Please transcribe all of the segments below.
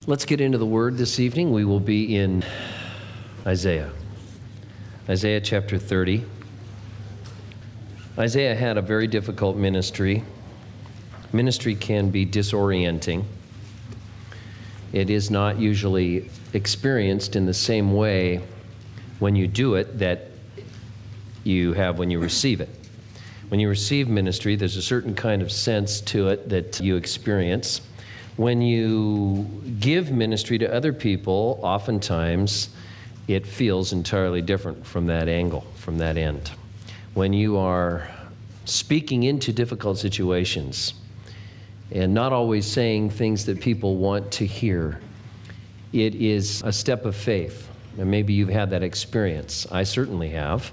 Let's get into the Word this evening. We will be in Isaiah. Isaiah chapter 30. Isaiah had a very difficult ministry. Ministry can be disorienting. It is not usually experienced in the same way when you do it that you have when you receive it. When you receive ministry, there's a certain kind of sense to it that you experience. When you give ministry to other people, oftentimes it feels entirely different from that angle, from that end. When you are speaking into difficult situations and not always saying things that people want to hear, it is a step of faith. And maybe you've had that experience. I certainly have.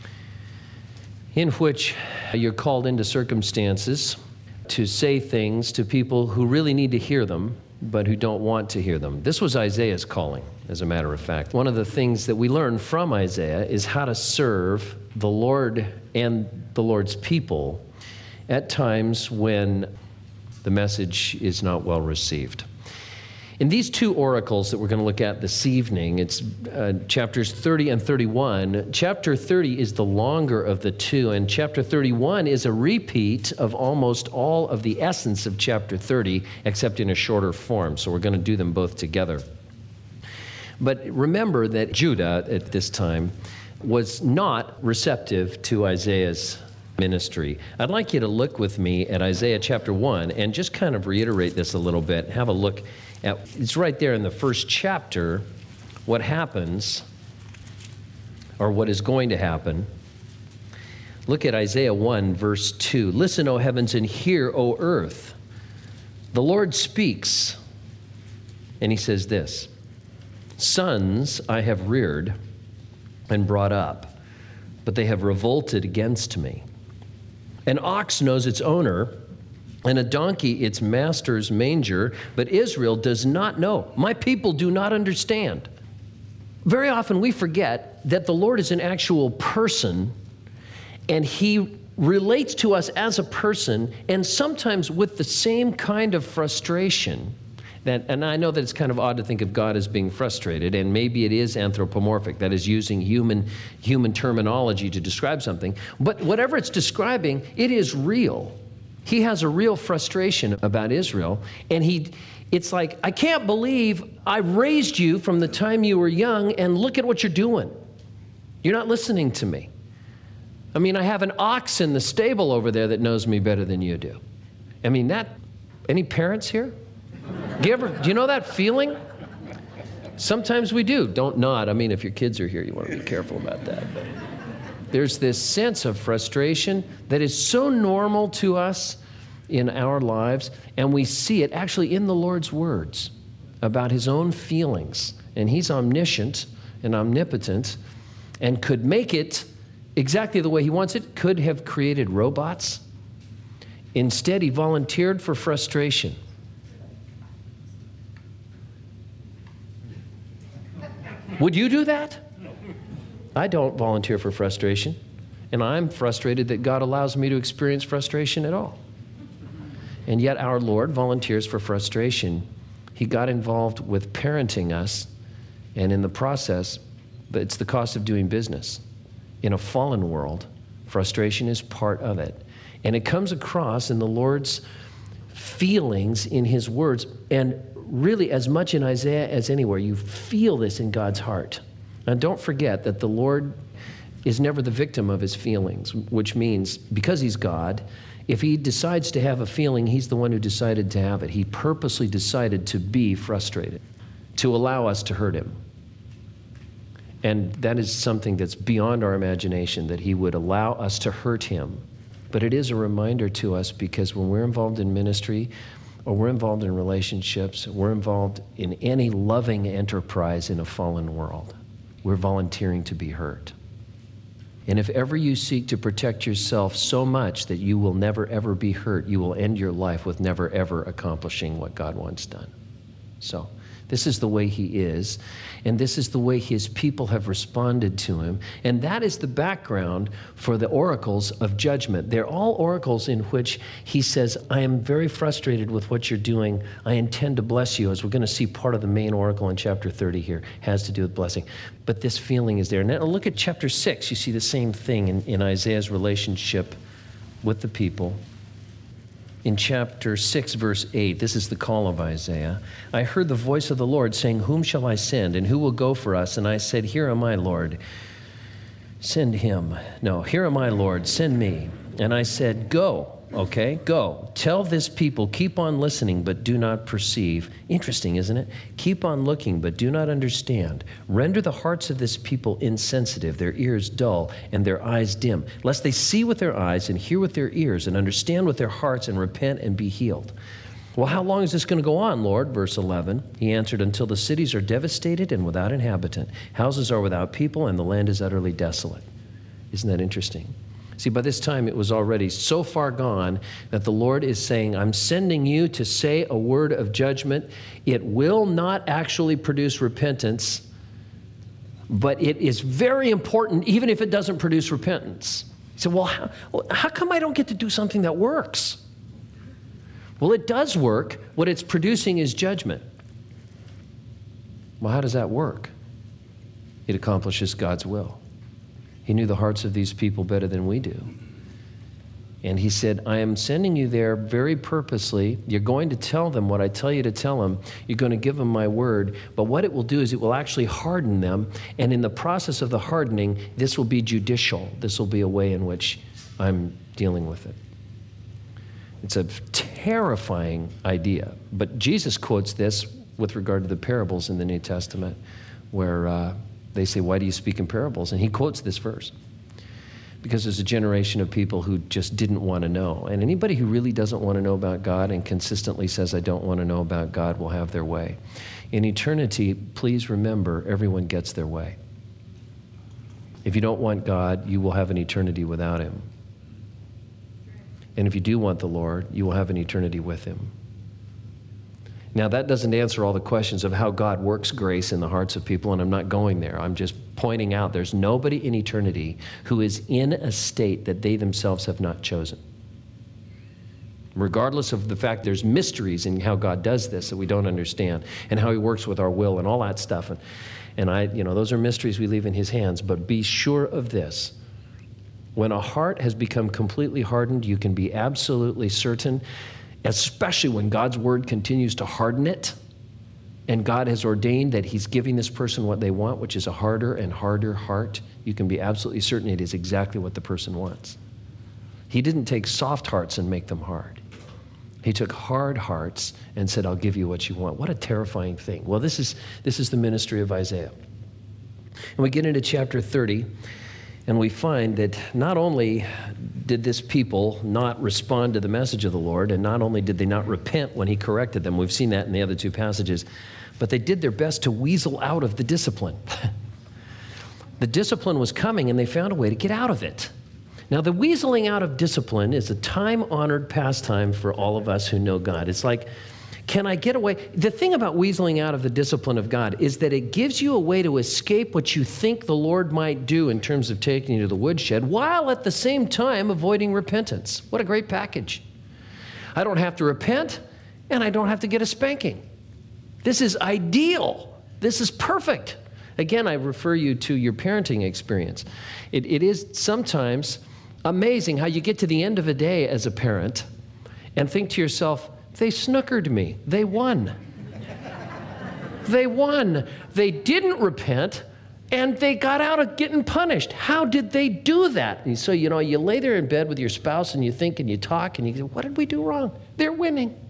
In which you're called into circumstances to say things to people who really need to hear them, but who don't want to hear them. This was Isaiah's calling, as a matter of fact. One of the things that we learn from Isaiah is how to serve the Lord and the Lord's people at times when the message is not well received. In these two oracles that we're going to look at this evening, it's chapters 30 and 31. Chapter 30 is the longer of the two, and chapter 31 is a repeat of almost all of the essence of chapter 30, except in a shorter form. So we're going to do them both together. But remember that Judah at this time was not receptive to Isaiah's ministry. I'd like you to look with me at Isaiah chapter 1 and just kind of reiterate this a little bit. Have a look at, it's right there in the first chapter, what happens or what is going to happen. Look at Isaiah 1, verse 2. Listen, O heavens, and hear, O earth. The Lord speaks, and he says this, sons I have reared and brought up, but they have revolted against me. An ox knows its owner, and a donkey its master's manger, but Israel does not know. My people do not understand. Very often we forget that the Lord is an actual person, and he relates to us as a person, and sometimes with the same kind of frustration. And I know that it's kind of odd to think of God as being frustrated, and maybe it is anthropomorphic, that is using human terminology to describe something. But whatever it's describing, it is real. He has a real frustration about Israel, and it's like, I can't believe I raised you from the time you were young, and look at what you're doing. You're not listening to me. I mean, I have an ox in the stable over there that knows me better than you do. I mean, any parents here? Do you know that feeling? Sometimes we do. Don't nod. I mean, if your kids are here, you want to be careful about that. But there's this sense of frustration that is so normal to us in our lives, and we see it actually in the Lord's words about his own feelings. And he's omniscient and omnipotent and could make it exactly the way he wants it, could have created robots. Instead, he volunteered for frustration. Would you do that? I don't volunteer for frustration, and I'm frustrated that God allows me to experience frustration at all. And yet our Lord volunteers for frustration. He got involved with parenting us, and in the process, but it's the cost of doing business. In a fallen world, frustration is part of it. And it comes across in the Lord's feelings in his words, and really as much in Isaiah as anywhere, you feel this in God's heart. And don't forget that the Lord is never the victim of his feelings, which means because he's God, if he decides to have a feeling, he's the one who decided to have it. He purposely decided to be frustrated, to allow us to hurt him. And that is something that's beyond our imagination, that he would allow us to hurt him. But it is a reminder to us, because when we're involved in ministry, or we're involved in relationships, we're involved in any loving enterprise in a fallen world, we're volunteering to be hurt. And if ever you seek to protect yourself so much that you will never ever be hurt, you will end your life with never ever accomplishing what God wants done. So This is the way he is, and this is the way his people have responded to him. And that is the background for the oracles of judgment. They're all oracles in which he says, I am very frustrated with what you're doing. I intend to bless you. As we're going to see, part of the main oracle in chapter 30 here has to do with blessing. But this feeling is there. Now look at chapter 6. You see the same thing in Isaiah's relationship with the people. In chapter 6, verse 8, this is the call of Isaiah. I heard the voice of the Lord saying, whom shall I send, and who will go for us? And I said, here am I, Lord. Send him. No, here am I, Lord. Send me. And I said, go. Okay, go. Tell this people, keep on listening, but do not perceive. Interesting, isn't it? Keep on looking, but do not understand. Render the hearts of this people insensitive, their ears dull, and their eyes dim, lest they see with their eyes and hear with their ears and understand with their hearts and repent and be healed. Well, how long is this going to go on, Lord? Verse 11. He answered, until the cities are devastated and without inhabitant. Houses are without people, and the land is utterly desolate. Isn't that interesting? See, by this time, it was already so far gone that the Lord is saying, I'm sending you to say a word of judgment. It will not actually produce repentance, but it is very important, even if it doesn't produce repentance. You say, well, how come I don't get to do something that works? Well, it does work. What it's producing is judgment. Well, how does that work? It accomplishes God's will. He knew the hearts of these people better than we do. And he said, I am sending you there very purposely. You're going to tell them what I tell you to tell them. You're going to give them my word. But what it will do is it will actually harden them. And in the process of the hardening, this will be judicial. This will be a way in which I'm dealing with it. It's a terrifying idea. But Jesus quotes this with regard to the parables in the New Testament, where they say, why do you speak in parables? And he quotes this verse. Because there's a generation of people who just didn't want to know. And anybody who really doesn't want to know about God and consistently says, I don't want to know about God, will have their way. In eternity, please remember, everyone gets their way. If you don't want God, you will have an eternity without him. And if you do want the Lord, you will have an eternity with him. Now, that doesn't answer all the questions of how God works grace in the hearts of people, and I'm not going there. I'm just pointing out there's nobody in eternity who is in a state that they themselves have not chosen. Regardless of the fact there's mysteries in how God does this that we don't understand, and how he works with our will and all that stuff. And those are mysteries we leave in his hands. But be sure of this. When a heart has become completely hardened, you can be absolutely certain, especially when God's word continues to harden it, and God has ordained that he's giving this person what they want, which is a harder and harder heart, you can be absolutely certain it is exactly what the person wants. He didn't take soft hearts and make them hard. He took hard hearts and said, I'll give you what you want. What a terrifying thing. Well, this is the ministry of Isaiah. And we get into chapter 30, and we find that not only did this people not respond to the message of the Lord, and not only did they not repent when he corrected them, we've seen that in the other two passages, but they did their best to weasel out of the discipline. The discipline was coming, and they found a way to get out of it. Now, the weaseling out of discipline is a time-honored pastime for all of us who know God. It's like, can I get away? The thing about weaseling out of the discipline of God is that it gives you a way to escape what you think the Lord might do in terms of taking you to the woodshed, while at the same time avoiding repentance. What a great package. I don't have to repent, and I don't have to get a spanking. This is ideal. This is perfect. Again, I refer you to your parenting experience. It is sometimes amazing how you get to the end of a day as a parent and think to yourself, they snookered me. They won. They won. They didn't repent, and they got out of getting punished. How did they do that? And so, you lay there in bed with your spouse, and you think, and you talk, and you go, what did we do wrong? They're winning.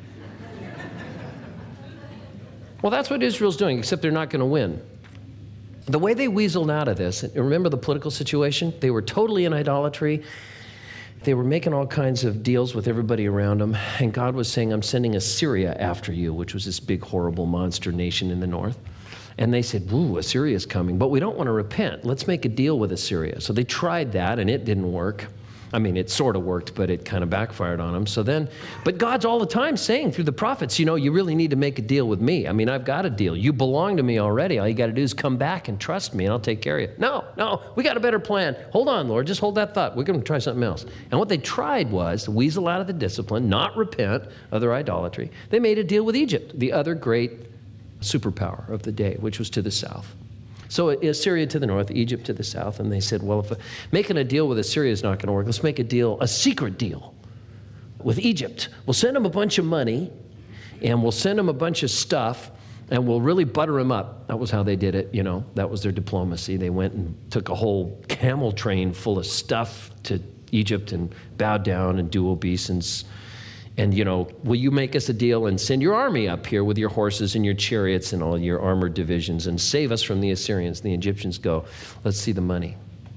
Well, that's what Israel's doing, except they're not going to win. The way they weaseled out of this, remember the political situation? They were totally in idolatry. They were making all kinds of deals with everybody around them, and God was saying, I'm sending Assyria after you, which was this big, horrible monster nation in the north. And they said, ooh, Assyria's coming, but we don't want to repent. Let's make a deal with Assyria. So they tried that, and it didn't work. I mean, it sort of worked, but it kind of backfired on them. But God's all the time saying through the prophets, you really need to make a deal with me. I mean, I've got a deal. You belong to me already. All you got to do is come back and trust me, and I'll take care of you. No, we got a better plan. Hold on, Lord, just hold that thought. We're going to try something else. And what they tried was to weasel out of the discipline, not repent of their idolatry. They made a deal with Egypt, the other great superpower of the day, which was to the south. So Assyria to the north, Egypt to the south, and they said, well, if making a deal with Assyria is not going to work, let's make a secret deal with Egypt. We'll send them a bunch of money, and we'll send them a bunch of stuff, and we'll really butter them up. That was how they did it, That was their diplomacy. They went and took a whole camel train full of stuff to Egypt and bowed down and do obeisance. And, will you make us a deal and send your army up here with your horses and your chariots and all your armored divisions and save us from the Assyrians? And the Egyptians go, let's see the money.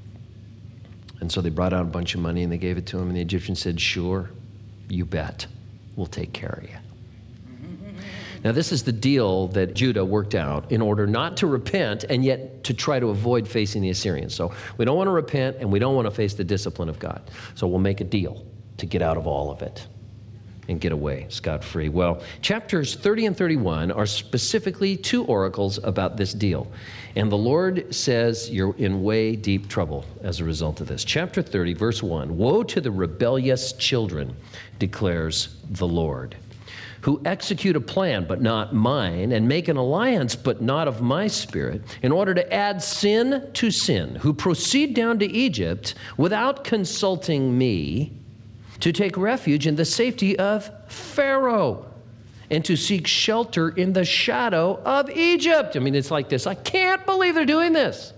And so they brought out a bunch of money and they gave it to him. And the Egyptians said, sure, you bet. We'll take care of you. Now, this is the deal that Judah worked out in order not to repent and yet to try to avoid facing the Assyrians. So we don't want to repent and we don't want to face the discipline of God. So we'll make a deal to get out of all of it and get away scot-free. Well, chapters 30 and 31 are specifically two oracles about this deal. And the Lord says you're in way deep trouble as a result of this. Chapter 30, verse 1, woe to the rebellious children, declares the Lord, who execute a plan, but not mine, and make an alliance, but not of my spirit, in order to add sin to sin, who proceed down to Egypt without consulting me, to take refuge in the safety of Pharaoh, and to seek shelter in the shadow of Egypt. I mean, it's like this. I can't believe they're doing this.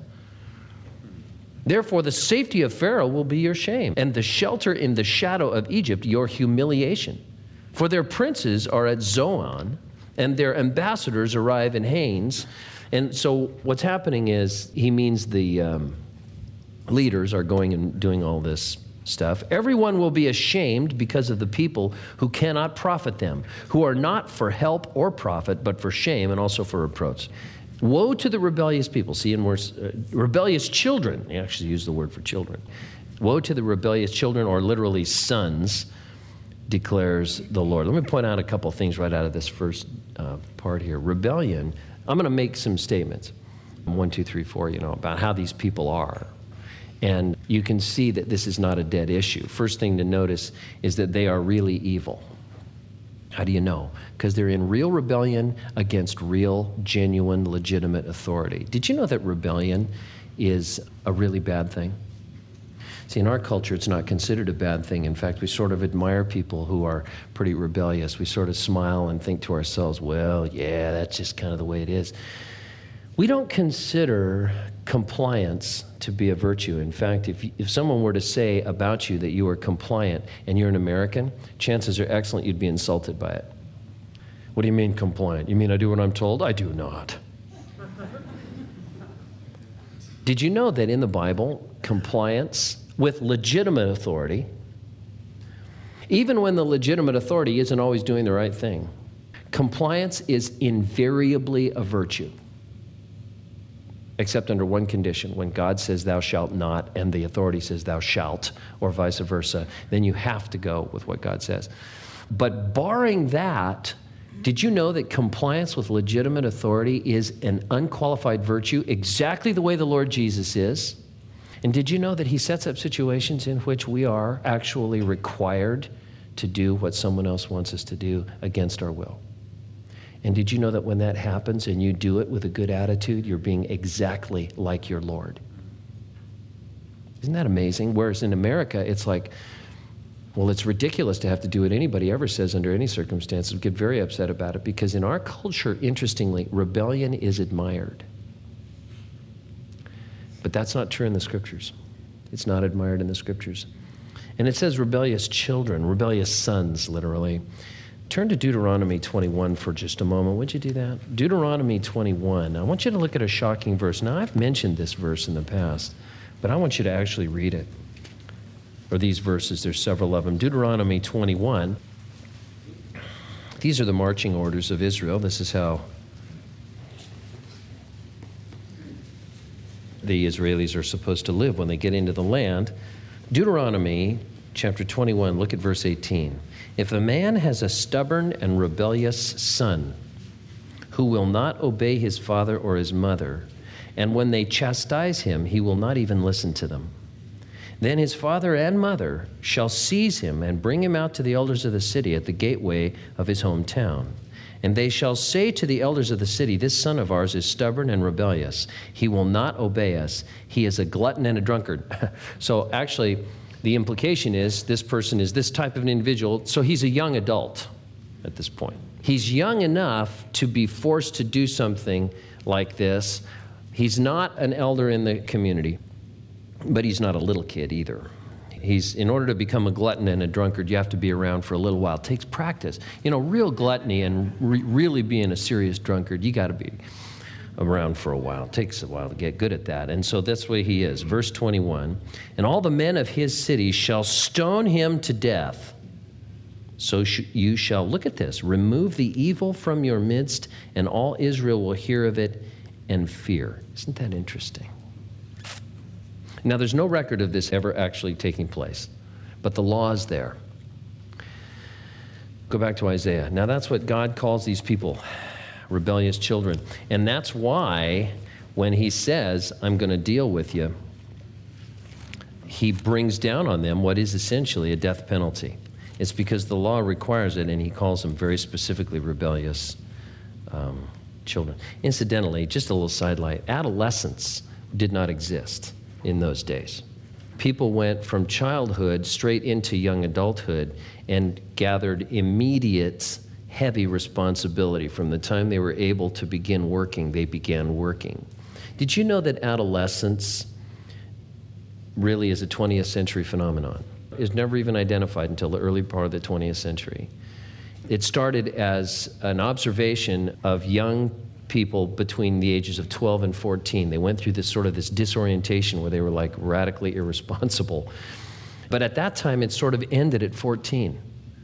Therefore, the safety of Pharaoh will be your shame, and the shelter in the shadow of Egypt your humiliation. For their princes are at Zoan, and their ambassadors arrive in Hanes. And so what's happening is he means the leaders are going and doing all this stuff. Everyone will be ashamed because of the people who cannot profit them, who are not for help or profit, but for shame and also for reproach. Woe to the rebellious people. See, in worse, rebellious children. They actually use the word for children. Woe to the rebellious children, or literally sons, declares the Lord. Let me point out a couple things right out of this first part here. Rebellion, I'm going to make some statements, 1, 2, 3, 4, about how these people are. And you can see that this is not a dead issue. First thing to notice is that they are really evil. How do you know? Because they're in real rebellion against real, genuine, legitimate authority. Did you know that rebellion is a really bad thing? See, in our culture, it's not considered a bad thing. In fact, we sort of admire people who are pretty rebellious. We sort of smile and think to ourselves, well, yeah, that's just kind of the way it is. We don't consider compliance to be a virtue. In fact, if someone were to say about you that you are compliant and you're an American, chances are excellent you'd be insulted by it. What do you mean compliant? You mean I do what I'm told? I do not. Did you know that in the Bible, compliance with legitimate authority, even when the legitimate authority isn't always doing the right thing, compliance is invariably a virtue. Except under one condition, when God says thou shalt not and the authority says thou shalt, or vice versa, then you have to go with what God says. But barring that, did you know that compliance with legitimate authority is an unqualified virtue, exactly the way the Lord Jesus is? And did you know that he sets up situations in which we are actually required to do what someone else wants us to do against our will? And did you know that when that happens and you do it with a good attitude, you're being exactly like your Lord? Isn't that amazing? Whereas in America, it's like, well, it's ridiculous to have to do what anybody ever says under any circumstances. We get very upset about it because in our culture, interestingly, rebellion is admired. But that's not true in the Scriptures. It's not admired in the Scriptures. And it says rebellious children, rebellious sons, literally. Turn to Deuteronomy 21 for just a moment. Would you do that? Deuteronomy 21. I want you to look at a shocking verse. Now, I've mentioned this verse in the past, but I want you to actually read it. Or these verses, there's several of them. Deuteronomy 21. These are the marching orders of Israel. This is how the Israelis are supposed to live when they get into the land. Deuteronomy chapter 21, look at verse 18. If a man has a stubborn and rebellious son who will not obey his father or his mother, and when they chastise him, he will not even listen to them, then his father and mother shall seize him and bring him out to the elders of the city at the gateway of his hometown. And they shall say to the elders of the city, this son of ours is stubborn and rebellious. He will not obey us. He is a glutton and a drunkard. So actually, the implication is this person is this type of an individual, so he's a young adult at this point. He's young enough to be forced to do something like this. He's not an elder in the community, but he's not a little kid either. In order to become a glutton and a drunkard, you have to be around for a little while. It takes practice. Real gluttony and really being a serious drunkard, you got to be around for a while. It takes a while to get good at that. And so that's what he is. Verse 21, and all the men of his city shall stone him to death. So you shall, look at this, remove the evil from your midst, and all Israel will hear of it and fear. Isn't that interesting? Now, there's no record of this ever actually taking place, but the law is there. Go back to Isaiah. Now, that's what God calls these people, rebellious children. And that's why when he says, I'm going to deal with you, he brings down on them what is essentially a death penalty. It's because the law requires it, and he calls them very specifically rebellious children. Incidentally, just a little sidelight, adolescence did not exist in those days. People went from childhood straight into young adulthood and gathered immediate, heavy responsibility. From the time they were able to begin working, they began working. Did you know that adolescence really is a 20th century phenomenon? It was never even identified until the early part of the 20th century. It started as an observation of young people between the ages of 12 and 14. They went through this disorientation where they were like radically irresponsible. But at that time, it sort of ended at 14.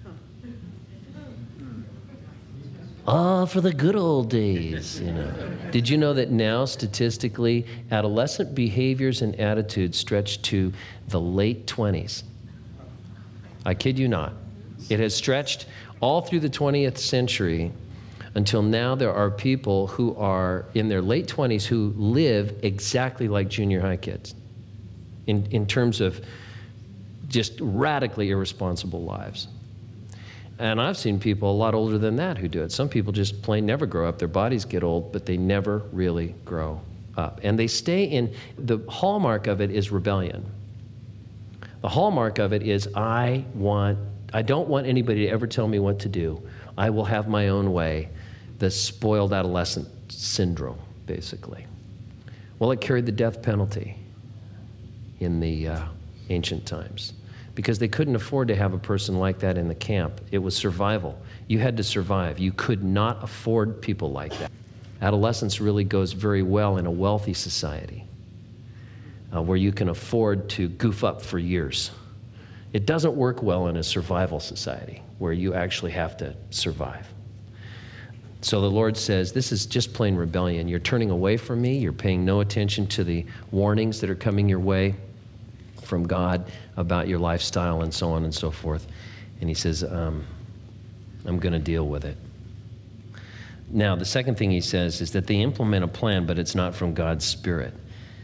For the good old days, Did you know that now, statistically, adolescent behaviors and attitudes stretch to the late 20s? I kid you not. It has stretched all through the 20th century until now. There are people who are in their late 20s who live exactly like junior high kids in terms of just radically irresponsible lives. And I've seen people a lot older than that who do it. Some people just plain never grow up. Their bodies get old, but they never really grow up. And they stay in, the hallmark of it is rebellion. The hallmark of it is I don't want anybody to ever tell me what to do. I will have my own way. The spoiled adolescent syndrome, basically. Well, it carried the death penalty in the ancient times because they couldn't afford to have a person like that in the camp. It was survival. You had to survive. You could not afford people like that. Adolescence really goes very well in a wealthy society where you can afford to goof up for years. It doesn't work well in a survival society where you actually have to survive. So the Lord says, this is just plain rebellion. You're turning away from me. You're paying no attention to the warnings that are coming your way from God about your lifestyle and so on and so forth. And he says, I'm going to deal with it. Now, the second thing he says is that they implement a plan, but it's not from God's Spirit.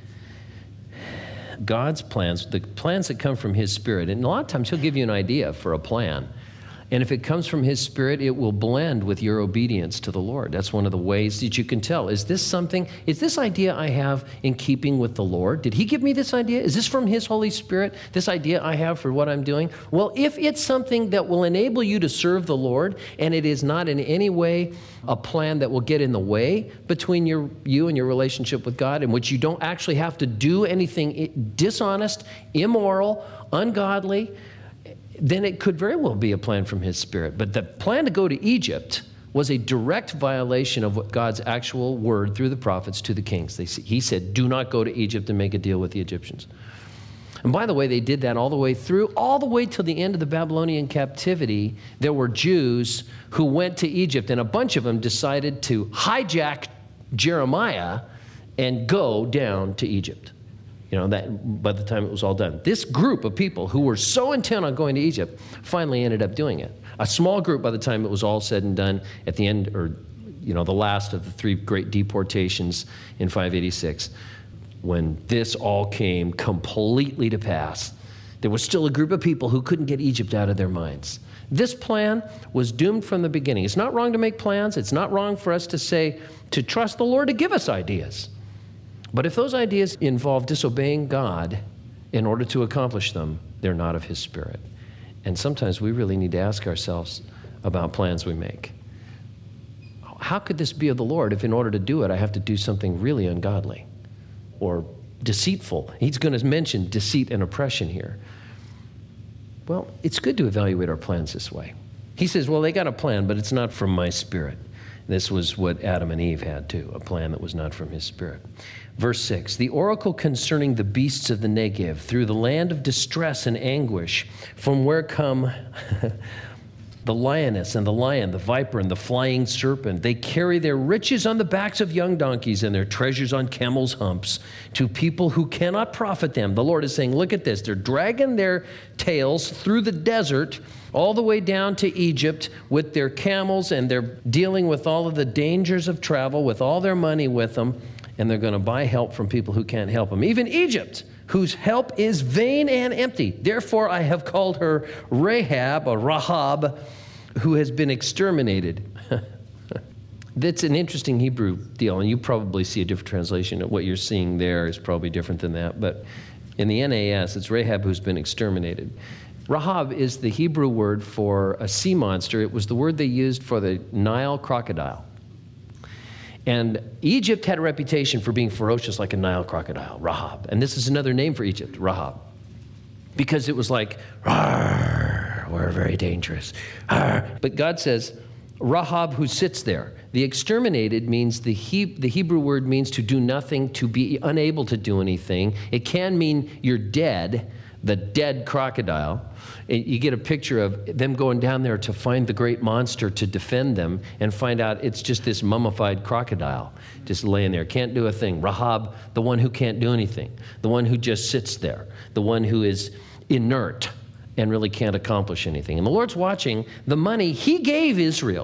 God's plans, the plans that come from his Spirit, and a lot of times he'll give you an idea for a plan. And if it comes from his Spirit, it will blend with your obedience to the Lord. That's one of the ways that you can tell. Is this idea I have in keeping with the Lord? Did he give me this idea? Is this from his Holy Spirit, this idea I have for what I'm doing? Well, if it's something that will enable you to serve the Lord, and it is not in any way a plan that will get in the way between you and your relationship with God, in which you don't actually have to do anything dishonest, immoral, ungodly, then it could very well be a plan from his Spirit. But the plan to go to Egypt was a direct violation of what God's actual word through the prophets to the kings. He said, do not go to Egypt and make a deal with the Egyptians. And by the way, they did that all the way till the end of the Babylonian captivity. There were Jews who went to Egypt, and a bunch of them decided to hijack Jeremiah and go down to Egypt. that by the time it was all done. This group of people who were so intent on going to Egypt finally ended up doing it. A small group by the time it was all said and done at the end, or the last of the 3 great deportations in 586, when this all came completely to pass. There was still a group of people who couldn't get Egypt out of their minds. This plan was doomed from the beginning. It's not wrong to make plans. It's not wrong for us to say, to trust the Lord to give us ideas. But if those ideas involve disobeying God in order to accomplish them, they're not of His Spirit. And sometimes we really need to ask ourselves about plans we make. How could this be of the Lord if in order to do it, I have to do something really ungodly or deceitful? He's going to mention deceit and oppression here. Well, it's good to evaluate our plans this way. He says, well, they got a plan, but it's not from my Spirit. This was what Adam and Eve had too, a plan that was not from His Spirit. Verse 6, the oracle concerning the beasts of the Negev, through the land of distress and anguish, from where come the lioness and the lion, the viper and the flying serpent. They carry their riches on the backs of young donkeys and their treasures on camels' humps to people who cannot profit them. The Lord is saying, look at this. They're dragging their tails through the desert all the way down to Egypt with their camels, and they're dealing with all of the dangers of travel with all their money with them, and they're going to buy help from people who can't help them. Even Egypt, whose help is vain and empty. Therefore, I have called her Rahab, or Rahab, who has been exterminated. That's an interesting Hebrew deal, and you probably see a different translation. What you're seeing there is probably different than that. But in the NAS, it's Rahab who's been exterminated. Rahab is the Hebrew word for a sea monster. It was the word they used for the Nile crocodile. And Egypt had a reputation for being ferocious like a Nile crocodile, Rahab. And this is another name for Egypt, Rahab. Because it was like, we're very dangerous. But God says, Rahab who sits there. The exterminated means, the Hebrew word means to do nothing, to be unable to do anything. It can mean you're dead, the dead crocodile. You get a picture of them going down there to find the great monster to defend them and find out it's just this mummified crocodile just laying there, can't do a thing. Rahab, the one who can't do anything, the one who just sits there, the one who is inert and really can't accomplish anything. And the Lord's watching the money He gave Israel.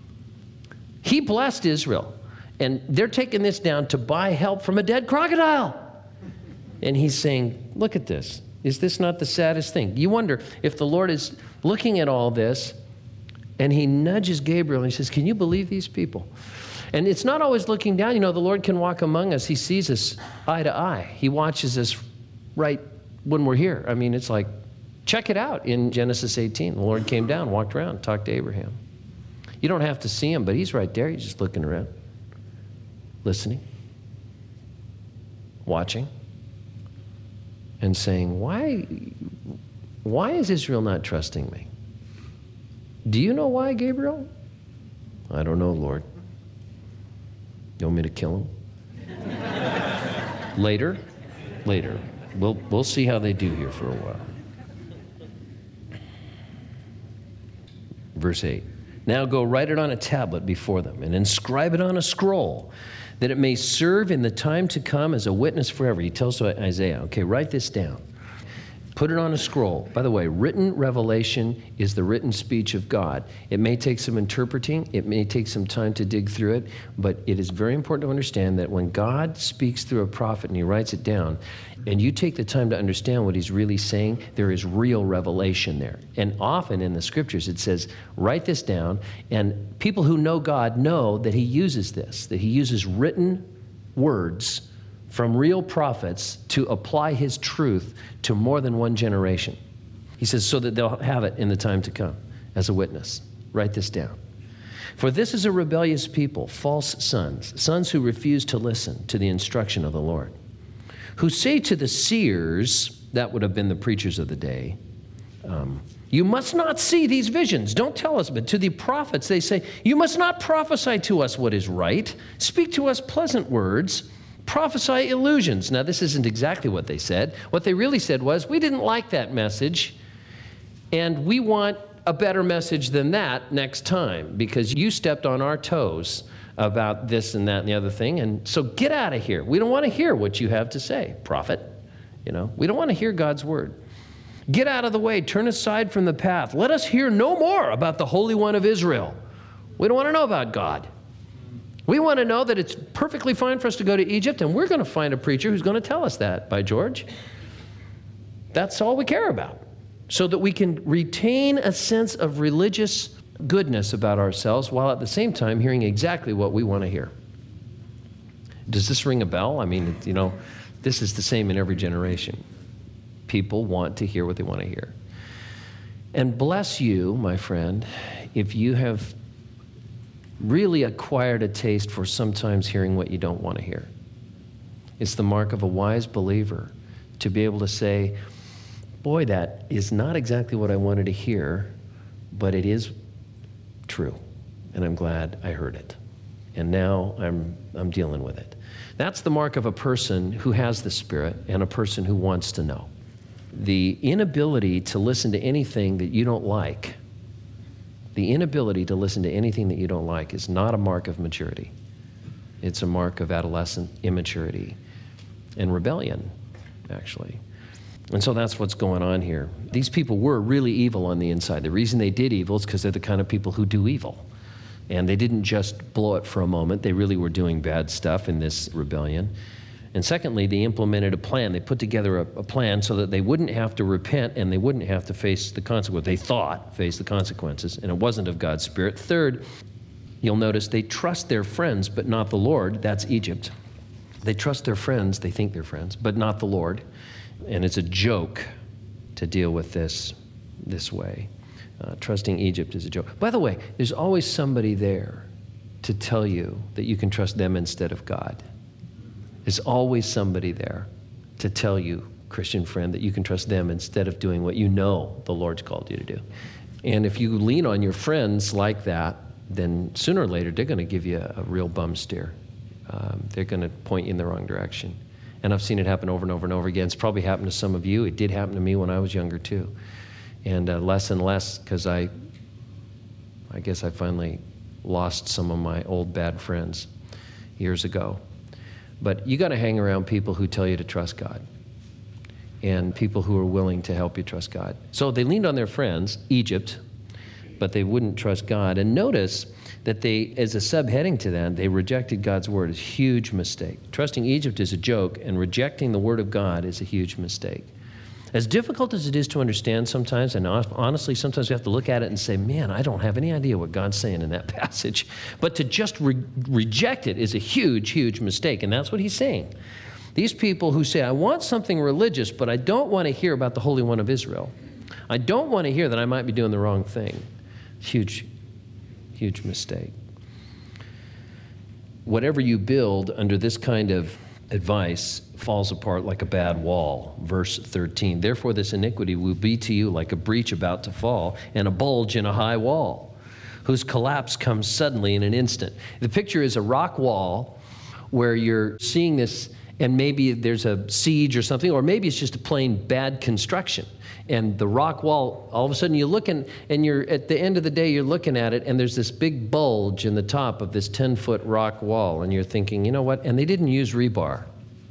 He blessed Israel. And they're taking this down to buy help from a dead crocodile. And He's saying, look at this. Is this not the saddest thing? You wonder if the Lord is looking at all this and He nudges Gabriel and He says, can you believe these people? And it's not always looking down. The Lord can walk among us. He sees us eye to eye. He watches us right when we're here. I mean, it's like, check it out in Genesis 18. The Lord came down, walked around, talked to Abraham. You don't have to see Him, but He's right there. He's just looking around, listening, watching, and saying, why is Israel not trusting me? Do you know why, Gabriel? I don't know, Lord. You want me to kill him? Later. We'll see how they do here for a while. Verse 8. Now go write it on a tablet before them and inscribe it on a scroll, that it may serve in the time to come as a witness forever. He tells Isaiah, okay, write this down. Put it on a scroll. By the way, written revelation is the written speech of God. It may take some interpreting. It may take some time to dig through it. But it is very important to understand that when God speaks through a prophet and He writes it down, and you take the time to understand what He's really saying, there is real revelation there. And often in the Scriptures it says, write this down. And people who know God know that He uses this, that He uses written words from real prophets to apply His truth to more than one generation. He says, so that they'll have it in the time to come as a witness. Write this down. For this is a rebellious people, false sons who refuse to listen to the instruction of the Lord, who say to the seers, that would have been the preachers of the day, you must not see these visions. Don't tell us. But to the prophets, they say, you must not prophesy to us what is right. Speak to us pleasant words. Prophesy illusions. Now, this isn't exactly what they said. What they really said was, we didn't like that message, and we want a better message than that next time, because you stepped on our toes about this and that and the other thing, and so get out of here. We don't want to hear what you have to say, prophet. We don't want to hear God's word. Get out of the way. Turn aside from the path. Let us hear no more about the Holy One of Israel. We don't want to know about God. We want to know that it's perfectly fine for us to go to Egypt, and we're going to find a preacher who's going to tell us that, by George. That's all we care about, so that we can retain a sense of religious goodness about ourselves while at the same time hearing exactly what we want to hear. Does this ring a bell? I mean, this is the same in every generation. People want to hear what they want to hear. And bless you, my friend, if you have really acquired a taste for sometimes hearing what you don't want to hear. It's the mark of a wise believer to be able to say, boy, that is not exactly what I wanted to hear, but it is true, and I'm glad I heard it. And now I'm dealing with it. That's the mark of a person who has the Spirit and a person who wants to know. The inability to listen to anything that you don't like, is not a mark of maturity. It's a mark of adolescent immaturity and rebellion, actually. And so that's what's going on here. These people were really evil on the inside. The reason they did evil is because they're the kind of people who do evil. And they didn't just blow it for a moment. They really were doing bad stuff in this rebellion. And secondly, they implemented a plan. They put together a plan so that they wouldn't have to repent and they wouldn't have to face the consequences. They thought face the consequences, and it wasn't of God's Spirit. Third, you'll notice they trust their friends, but not the Lord. That's Egypt. They trust their friends, they think they're friends, but not the Lord. And it's a joke to deal with this way. Trusting Egypt is a joke. By the way, there's always somebody there to tell you that you can trust them instead of God. There's always somebody there to tell you, Christian friend, that you can trust them instead of doing what you know the Lord's called you to do. And if you lean on your friends like that, then sooner or later they're going to give you a real bum steer. They're going to point you in the wrong direction. And I've seen it happen over and over and over again. It's probably happened to some of you. It did happen to me when I was younger too. And less and less, because I guess I finally lost some of my old bad friends years ago. But you got to hang around people who tell you to trust God and people who are willing to help you trust God. So they leaned on their friends, Egypt, but they wouldn't trust God. And notice that they, as a subheading to that, they rejected God's word. It's a huge mistake. Trusting Egypt is a joke, and rejecting the word of God is a huge mistake. As difficult as it is to understand sometimes, and honestly, sometimes we have to look at it and say, man, I don't have any idea what God's saying in that passage. But to just reject it is a huge, huge mistake, and that's what he's saying. These people who say, I want something religious, but I don't want to hear about the Holy One of Israel. I don't want to hear that I might be doing the wrong thing. Huge, huge mistake. Whatever you build under this kind of advice falls apart like a bad wall. Verse 13, therefore this iniquity will be to you like a breach about to fall and a bulge in a high wall, whose collapse comes suddenly in an instant. The picture is a rock wall where you're seeing this, and maybe there's a siege or something, or maybe it's just a plain bad construction. And the rock wall, all of a sudden you look and you're at the end of the day, you're looking at it, and there's this big bulge in the top of this 10-foot rock wall, and you're thinking, you know what? And they didn't use rebar.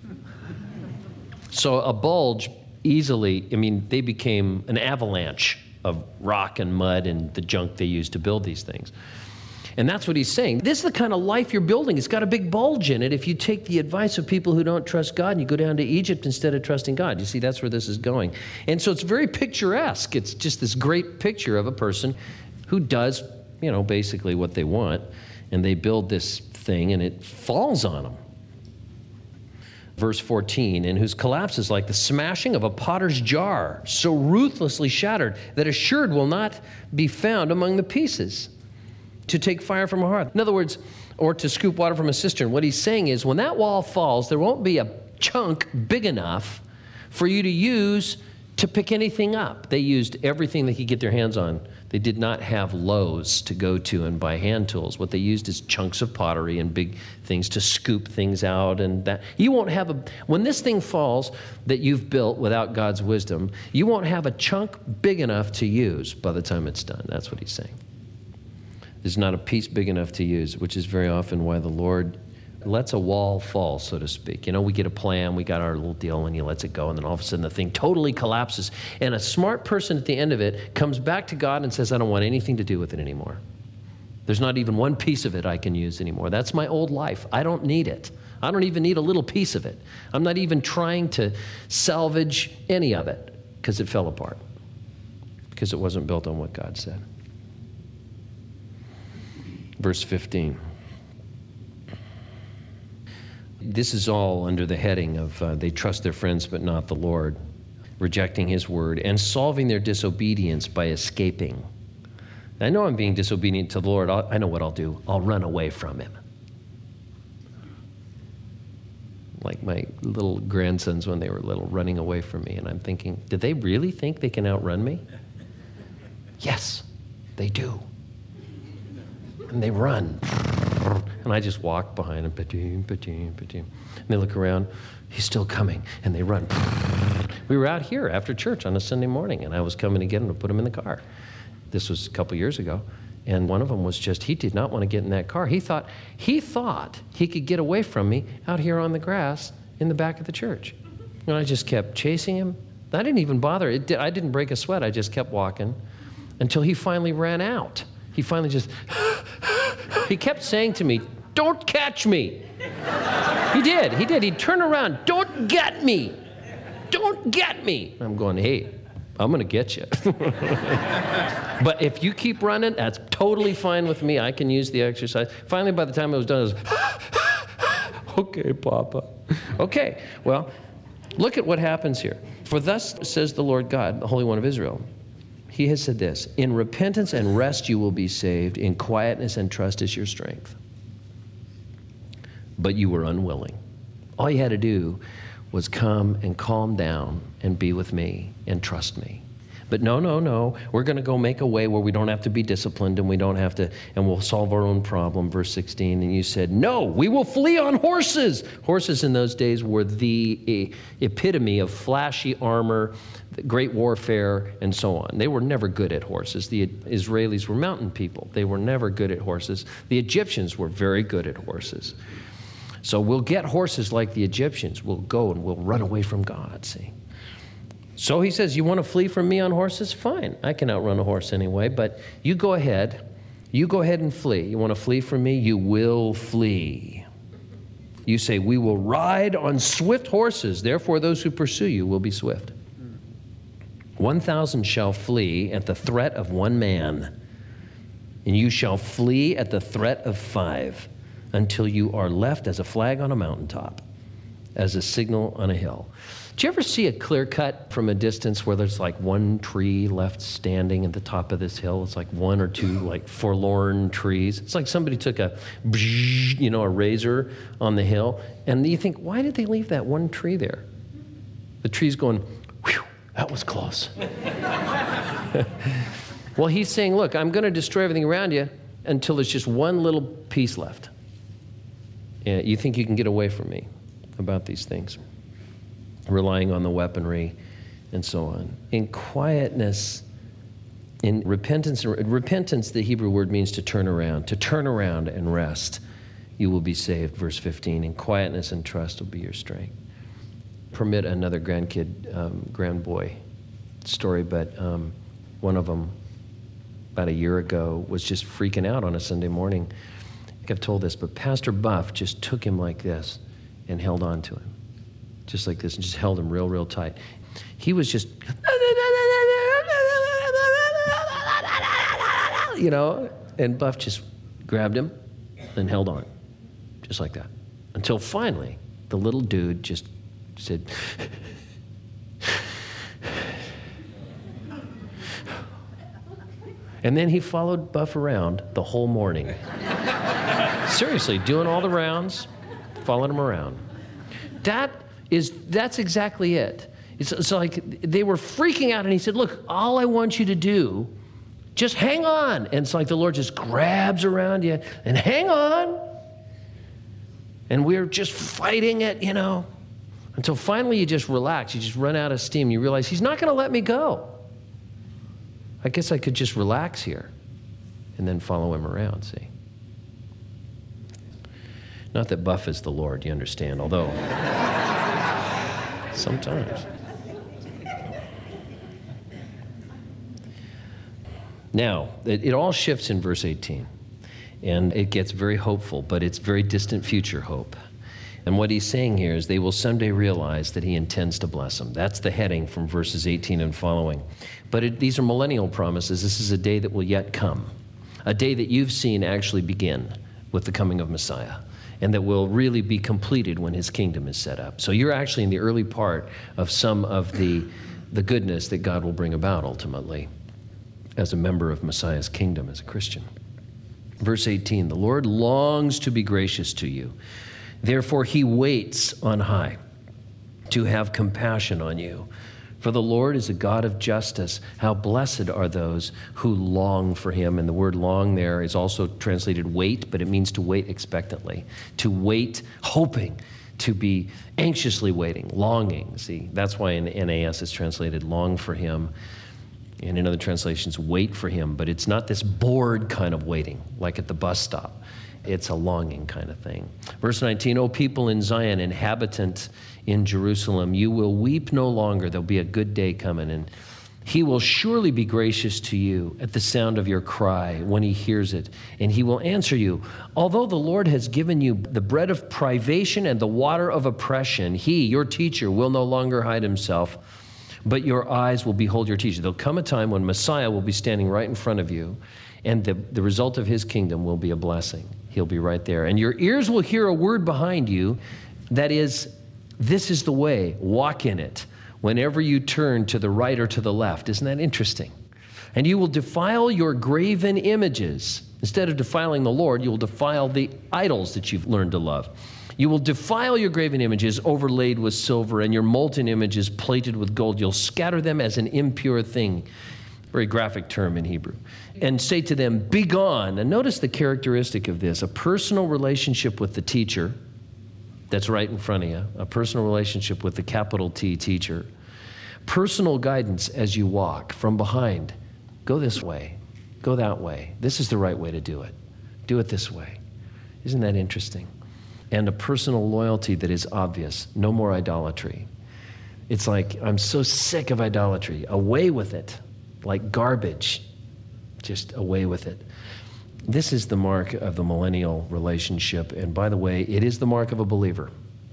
So a bulge easily, they became an avalanche of rock and mud and the junk they used to build these things. And that's what he's saying. This is the kind of life you're building. It's got a big bulge in it if you take the advice of people who don't trust God and you go down to Egypt instead of trusting God. You see, that's where this is going. And so it's very picturesque. It's just this great picture of a person who does, basically what they want, and they build this thing and it falls on them. Verse 14, and whose collapse is like the smashing of a potter's jar, so ruthlessly shattered that a sherd will not be found among the pieces to take fire from a hearth. In other words, or to scoop water from a cistern. What he's saying is when that wall falls, there won't be a chunk big enough for you to use to pick anything up. They used everything they could get their hands on. They did not have Lowe's to go to and buy hand tools. What they used is chunks of pottery and big things to scoop things out. And that you won't have when this thing falls that you've built without God's wisdom, you won't have a chunk big enough to use by the time it's done. That's what he's saying. There's not a piece big enough to use, which is very often why the Lord lets a wall fall, so to speak. You know, we get a plan, we got our little deal, and he lets it go, and then all of a sudden the thing totally collapses. And a smart person at the end of it comes back to God and says, I don't want anything to do with it anymore. There's not even one piece of it I can use anymore. That's my old life. I don't need it. I don't even need a little piece of it. I'm not even trying to salvage any of it because it fell apart, because it wasn't built on what God said. Verse 15. This is all under the heading of they trust their friends but not the Lord, rejecting his word, and solving their disobedience by escaping. I know I'm being disobedient to the Lord. I know what I'll do. I'll run away from him. Like my little grandsons when they were little, running away from me. And I'm thinking, did they really think they can outrun me? Yes, they do. And they run. And I just walk behind them. Patim, patim, patim. And they look around. He's still coming. And they run. We were out here after church on a Sunday morning, and I was coming to get him to put him in the car. This was a couple years ago. And one of them was just, he did not want to get in that car. He thought he could get away from me out here on the grass in the back of the church. And I just kept chasing him. I didn't even bother. I didn't break a sweat. I just kept walking until he finally ran out. He finally just, he kept saying to me, don't catch me. He did. He'd turn around. Don't get me. Don't get me. I'm going, hey, I'm going to get you. But if you keep running, that's totally fine with me. I can use the exercise. Finally, by the time it was done, I was, okay, Papa. Okay, well, look at what happens here. For thus says the Lord God, the Holy One of Israel. He has said this, in repentance and rest you will be saved, in quietness and trust is your strength. But you were unwilling. All you had to do was come and calm down and be with me and trust me. But no, we're going to go make a way where we don't have to be disciplined and we don't have to, and we'll solve our own problem, verse 16. And you said, no, we will flee on horses. Horses in those days were the epitome of flashy armor, great warfare, and so on. They were never good at horses. The Israelis were mountain people. They were never good at horses. The Egyptians were very good at horses. So we'll get horses like the Egyptians. We'll go and we'll run away from God, see. So he says, you want to flee from me on horses? Fine, I can outrun a horse anyway, but you go ahead. You go ahead and flee. You want to flee from me? You will flee. You say, we will ride on swift horses. Therefore, those who pursue you will be swift. 1,000 shall flee at the threat of one man, and you shall flee at the threat of 5. Until you are left as a flag on a mountaintop, as a signal on a hill. Do you ever see a clear cut from a distance where there's like one tree left standing at the top of this hill? It's like one or two like forlorn trees. It's like somebody took a razor on the hill, and you think, why did they leave that one tree there? The tree's going, whew, that was close. Well, he's saying, look, I'm going to destroy everything around you until there's just one little piece left. And you think you can get away from me about these things, relying on the weaponry and so on. In quietness, in repentance, the Hebrew word means to turn around and rest. You will be saved, verse 15. In quietness and trust will be your strength. Permit another grandboy story, but one of them about a year ago was just freaking out on a Sunday morning. I think I've told this, but Pastor Buff just took him like this and held on to him, just like this, and just held him real, real tight. He was just, and Buff just grabbed him and held on, just like that, until finally the little dude just said, and then he followed Buff around the whole morning. Seriously, doing all the rounds, following him around. That's exactly it. It's like they were freaking out, and he said, look, all I want you to do, just hang on. And it's like the Lord just grabs around you and hang on. And we're just fighting it, until finally you just relax. You just run out of steam. You realize he's not going to let me go. I guess I could just relax here and then follow him around, see. Not that buff is the Lord, you understand, although sometimes. Now, it all shifts in verse 18, and it gets very hopeful, but it's very distant future hope. And what he's saying here is they will someday realize that he intends to bless them. That's the heading from verses 18 and following. But these are millennial promises. This is a day that will yet come, a day that you've seen actually begin with the coming of Messiah, and that will really be completed when his kingdom is set up. So you're actually in the early part of some of the goodness that God will bring about ultimately as a member of Messiah's kingdom, as a Christian. Verse 18, the Lord longs to be gracious to you. Therefore, he waits on high to have compassion on you. For the Lord is a God of justice. How blessed are those who long for him. And the word long there is also translated wait, but it means to wait expectantly, to wait hoping, to be anxiously waiting, longing. See, that's why in NAS it's translated long for him. And in other translations, wait for him. But it's not this bored kind of waiting, like at the bus stop. It's a longing kind of thing. Verse 19, O people in Zion, inhabitant in Jerusalem, you will weep no longer. There'll be a good day coming, and he will surely be gracious to you at the sound of your cry when he hears it, and he will answer you. Although the Lord has given you the bread of privation and the water of oppression, he, your teacher, will no longer hide himself, but your eyes will behold your teacher. There'll come a time when Messiah will be standing right in front of you, and the result of his kingdom will be a blessing. He'll be right there. And your ears will hear a word behind you that is, this is the way, walk in it, whenever you turn to the right or to the left. Isn't that interesting? And you will defile your graven images. Instead of defiling the Lord, you will defile the idols that you've learned to love. You will defile your graven images overlaid with silver and your molten images plated with gold. You'll scatter them as an impure thing. Very graphic term in Hebrew. And say to them, be gone. And notice the characteristic of this, a personal relationship with the teacher that's right in front of you, a personal relationship with the capital T teacher, personal guidance as you walk from behind. Go this way, go that way. This is the right way to do it. Do it this way. Isn't that interesting? And a personal loyalty that is obvious. No more idolatry. It's like, I'm so sick of idolatry. Away with it. Like garbage, just away with it. This is the mark of the millennial relationship. And by the way, it is the mark of a believer.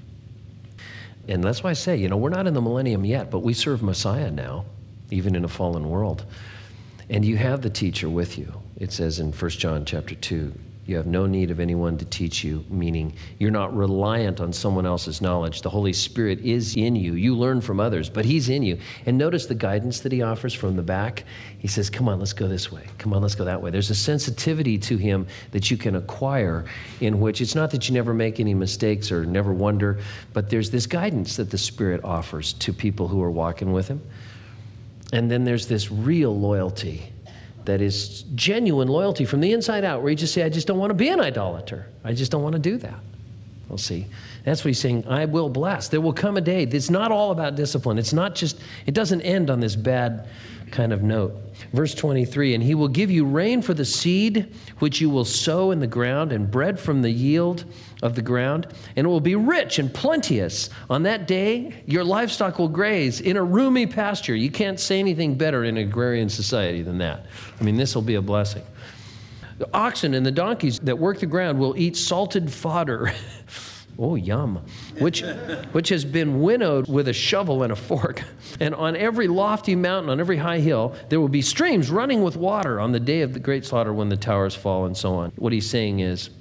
And that's why I say, we're not in the millennium yet, but we serve Messiah now, even in a fallen world. And you have the teacher with you. It says in 1 John chapter 2, you have no need of anyone to teach you, meaning you're not reliant on someone else's knowledge. The Holy Spirit is in you. You learn from others, but he's in you. And notice the guidance that he offers from the back. He says, come on, let's go this way. Come on, let's go that way. There's a sensitivity to him that you can acquire in which it's not that you never make any mistakes or never wonder, but there's this guidance that the Spirit offers to people who are walking with him. And then there's this real loyalty that is genuine loyalty from the inside out, where you just say, I just don't want to be an idolater. I just don't want to do that. We'll see. That's what he's saying. I will bless. There will come a day. It's not all about discipline. It's not just, it doesn't end on this bad kind of note. Verse 23, and he will give you rain for the seed which you will sow in the ground, and bread from the yield of the ground, and it will be rich and plenteous. On that day, your livestock will graze in a roomy pasture. You can't say anything better in agrarian society than that. I mean, this will be a blessing. The oxen and the donkeys that work the ground will eat salted fodder. Oh, yum. Which has been winnowed with a shovel and a fork. And on every lofty mountain, on every high hill, there will be streams running with water on the day of the great slaughter when the towers fall and so on. What he's saying is,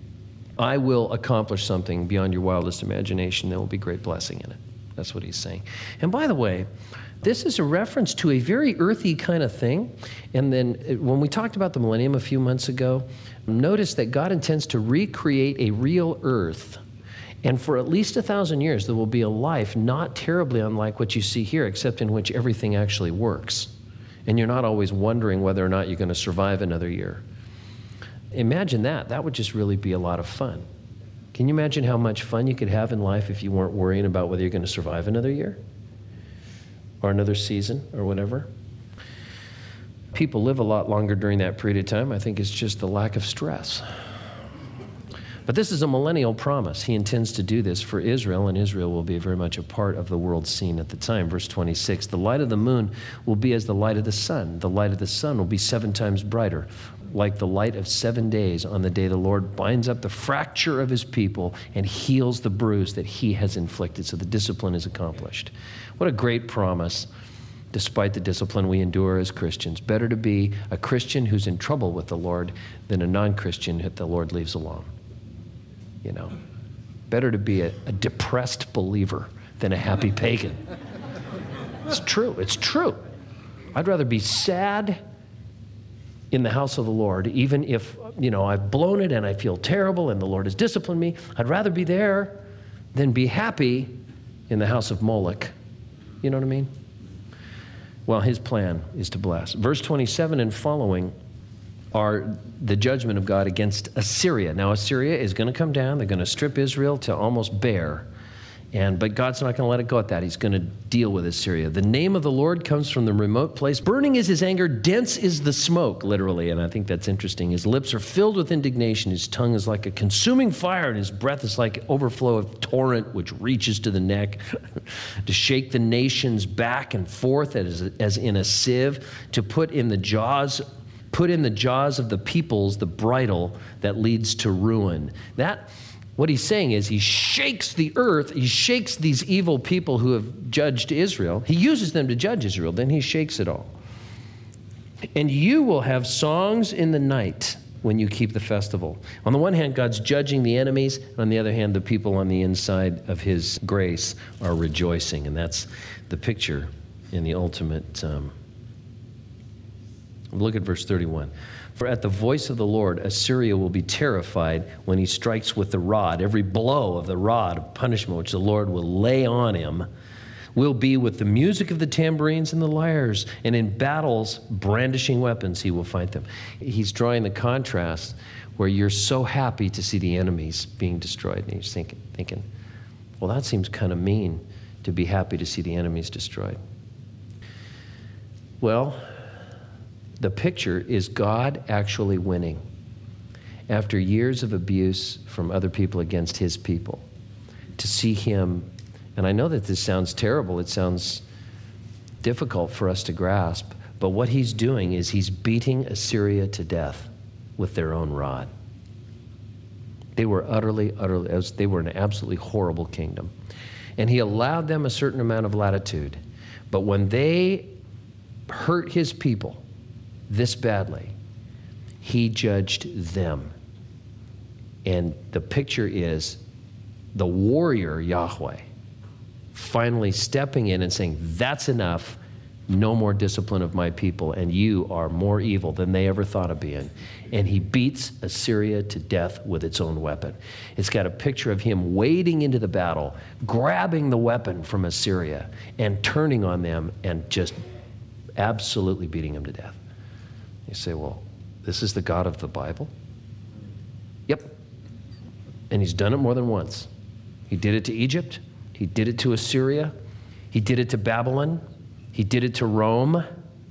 I will accomplish something beyond your wildest imagination. There will be great blessing in it. That's what he's saying. And by the way, this is a reference to a very earthy kind of thing. And then when we talked about the millennium a few months ago, notice that God intends to recreate a real earth. And for at least 1,000 years, there will be a life not terribly unlike what you see here, except in which everything actually works. And you're not always wondering whether or not you're going to survive another year. Imagine that. That would just really be a lot of fun. Can you imagine how much fun you could have in life if you weren't worrying about whether you're going to survive another year? Or another season, or whatever? People live a lot longer during that period of time. I think it's just the lack of stress. But this is a millennial promise. He intends to do this for Israel, and Israel will be very much a part of the world scene at the time. Verse 26, the light of the moon will be as the light of the sun. The light of the sun will be 7 times brighter, like the light of 7 days on the day the Lord binds up the fracture of his people and heals the bruise that he has inflicted. So the discipline is accomplished. What a great promise, despite the discipline we endure as Christians. Better to be a Christian who's in trouble with the Lord than a non-Christian that the Lord leaves alone. You know, better to be a depressed believer than a happy pagan. It's true. It's true. I'd rather be sad in the house of the Lord, even if, I've blown it and I feel terrible and the Lord has disciplined me. I'd rather be there than be happy in the house of Moloch. You know what I mean? Well, his plan is to bless. Verse 27 and following are the judgment of God against Assyria. Now, Assyria is going to come down. They're going to strip Israel to almost bare. But God's not going to let it go at that. He's going to deal with Assyria. The name of the Lord comes from the remote place. Burning is his anger. Dense is the smoke, literally. And I think that's interesting. His lips are filled with indignation. His tongue is like a consuming fire, and his breath is like overflow of torrent, which reaches to the neck to shake the nations back and forth as in a sieve, to put in the jaws of the peoples the bridle that leads to ruin. What he's saying is he shakes the earth, he shakes these evil people who have judged Israel. He uses them to judge Israel, then he shakes it all. And you will have songs in the night when you keep the festival. On the one hand, God's judging the enemies. On the other hand, the people on the inside of his grace are rejoicing. And that's the picture in the ultimate. Look at verse 31. For at the voice of the Lord, Assyria will be terrified when he strikes with the rod. Every blow of the rod of punishment which the Lord will lay on him will be with the music of the tambourines and the lyres, and in battles, brandishing weapons, he will fight them. He's drawing the contrast where you're so happy to see the enemies being destroyed. And he's thinking, well, that seems kind of mean to be happy to see the enemies destroyed. Well, the picture is God actually winning after years of abuse from other people against his people. To see him, and I know that this sounds terrible, it sounds difficult for us to grasp, but what he's doing is he's beating Assyria to death with their own rod. They were they were an absolutely horrible kingdom. And he allowed them a certain amount of latitude. But when they hurt his people this badly, he judged them. And the picture is the warrior Yahweh finally stepping in and saying, that's enough, no more discipline of my people, and you are more evil than they ever thought of being. And he beats Assyria to death with its own weapon. It's got a picture of him wading into the battle, grabbing the weapon from Assyria, and turning on them and just absolutely beating them to death. You say, well, this is the God of the Bible? Yep. And he's done it more than once. He did it to Egypt. He did it to Assyria. He did it to Babylon. He did it to Rome.